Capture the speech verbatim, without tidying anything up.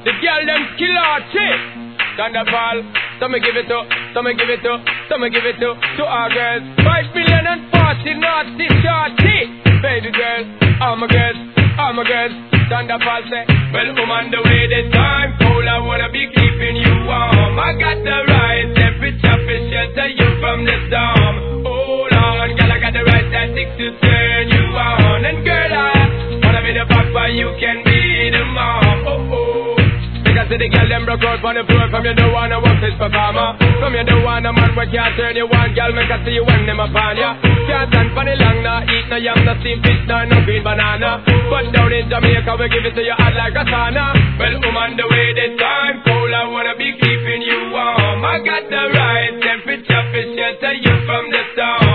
The girl them killer chick. Thunderfall, so me give it to, so me give it to, so me give it to, to our girls. Five million and forty naughty shorty. Baby girl, all my girls, all my girls. Thunderfall say, well, I'm on the way, the time cold, I wanna be keeping you warm. I got the right temperature for shelter you from the storm. Hold on, girl, I got the right tactics to turn you on. And girl, I wanna be the papa, you can be the mom. Oh, oh. Because the girl them broke out on the floor. From you don't wanna work this performer. From you don't want a man where can't turn you on. Girl, make I see you when them upon ya. Can't stand for the long, nah. Eat no yam, no steamed fish, no, no green banana. But down in Jamaica, we give it to you hot like a sauna. Well, I'm on the way, the time cold, I wanna be keeping you warm. I got the right temperature for shelter you from the storm.